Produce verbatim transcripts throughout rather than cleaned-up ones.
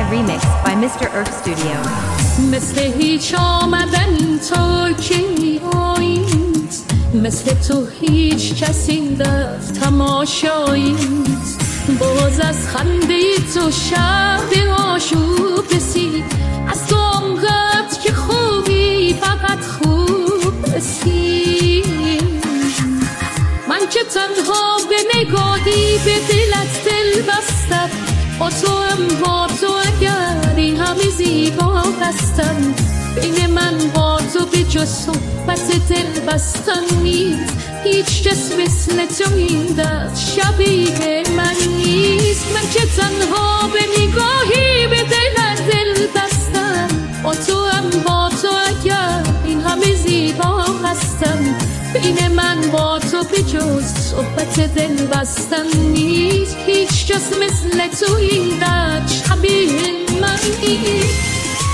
remix by Mister Earth Studio. مثل هیچ آمدن تو که آیید، مثل تو هیچ کسی در تماشایید. باز از خنده تو شب آشوب رسید، از تو آنقدر که خوبی فقط خوب رسید. من که تنها به نگاهی به دلت دل بستم، با تو هم با تو اگر این همه زیبا هستم. بین من با تو به جز صحبت دل بستن نیست، هیچ کس مثل تو این در شبیه من نیست. من که تنها به نگاهی به دلت دل بستم، با تو هم با تو اگر این همه زیبا هستم. بین من با تو به جز صحبت دل بستن نیست، هیچ کس مثل تو این در شبیه من نیست.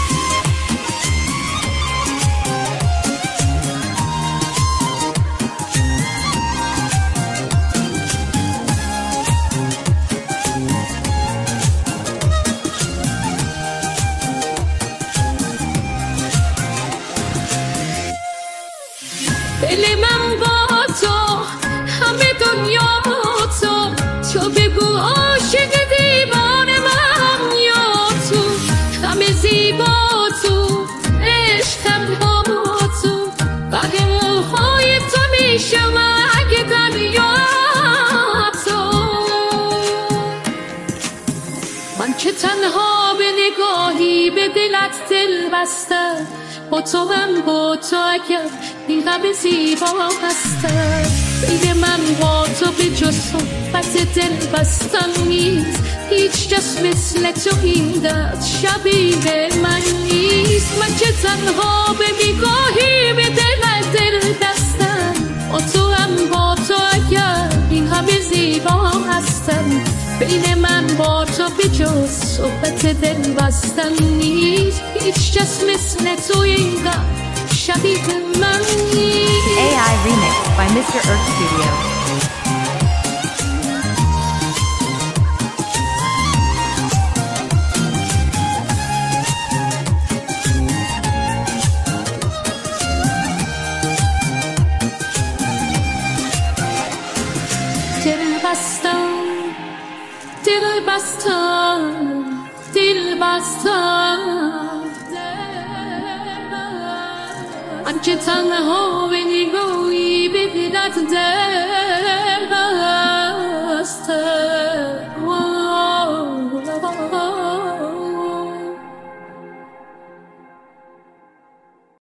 دل من با تو همه دنیا تو، تو بگو عاشق دیوانه من یا تو. همه زیبا تو، عشقم با تو، قد موهای تو میشم اگه دریا تو. من که تنها به نگاهی به دلت دل بستم، با تو هم با تو اگر این همه زیبا هستم. بین من با تو به جز صحبت دل بستن نیست، هیچ کس مثل تو این در شبیه من نیست. من که تنها به نگاهی به دلت دل بستم، با تو هم با تو اگر این همه زیبا هستم. بین من با تو به جز صحبت دل بستن نیست، هیچ کس مثل تو این در شبیه من نیست. A I remix by Mister Earth Studio. دل بستم، دل بستم، دل بستم. من که تنها به نگاهی به دلت دل بستم.